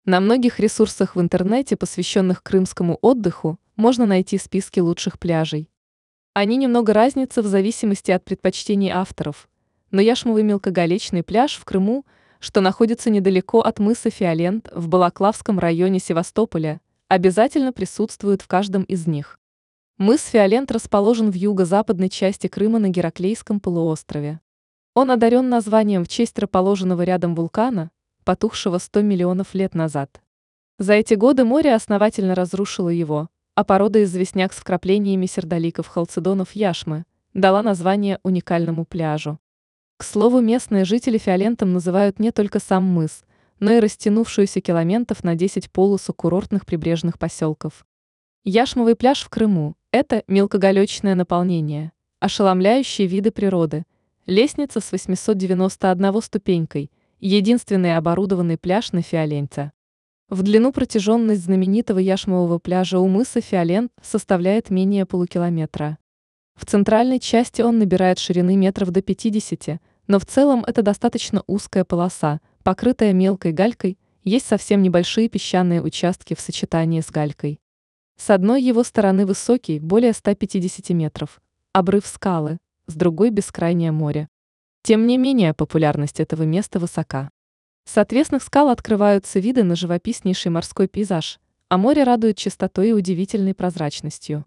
На многих ресурсах в интернете, посвященных крымскому отдыху, можно найти списки лучших пляжей. Они немного разнятся в зависимости от предпочтений авторов, но Яшмовый мелкоголечный пляж в Крыму, что находится недалеко от мыса Фиолент в Балаклавском районе Севастополя, обязательно присутствует в каждом из них. Мыс Фиолент расположен в юго-западной части Крыма на Гераклейском полуострове. Он одарен названием в честь расположенного рядом вулкана, потухшего 100 миллионов лет назад. За эти годы море основательно разрушило его, а порода известняк с вкраплениями сердоликов-халцедонов яшмы дала название уникальному пляжу. К слову, местные жители Фиолентом называют не только сам мыс, но и растянувшуюся километров на 10 полосу курортных прибрежных поселков. Яшмовый пляж в Крыму – это мелкоголечное наполнение, ошеломляющие виды природы, лестница с 891 ступенькой, единственный оборудованный пляж на Фиоленте. В длину протяженность знаменитого Яшмового пляжа у мыса Фиолент составляет менее полукилометра. В центральной части он набирает ширины метров до 50, но в целом это достаточно узкая полоса, покрытая мелкой галькой, есть совсем небольшие песчаные участки в сочетании с галькой. С одной его стороны высокий, более 150 метров, обрыв скалы, с другой бескрайнее море. Тем не менее, популярность этого места высока. С отвесных скал открываются виды на живописнейший морской пейзаж, а море радует чистотой и удивительной прозрачностью.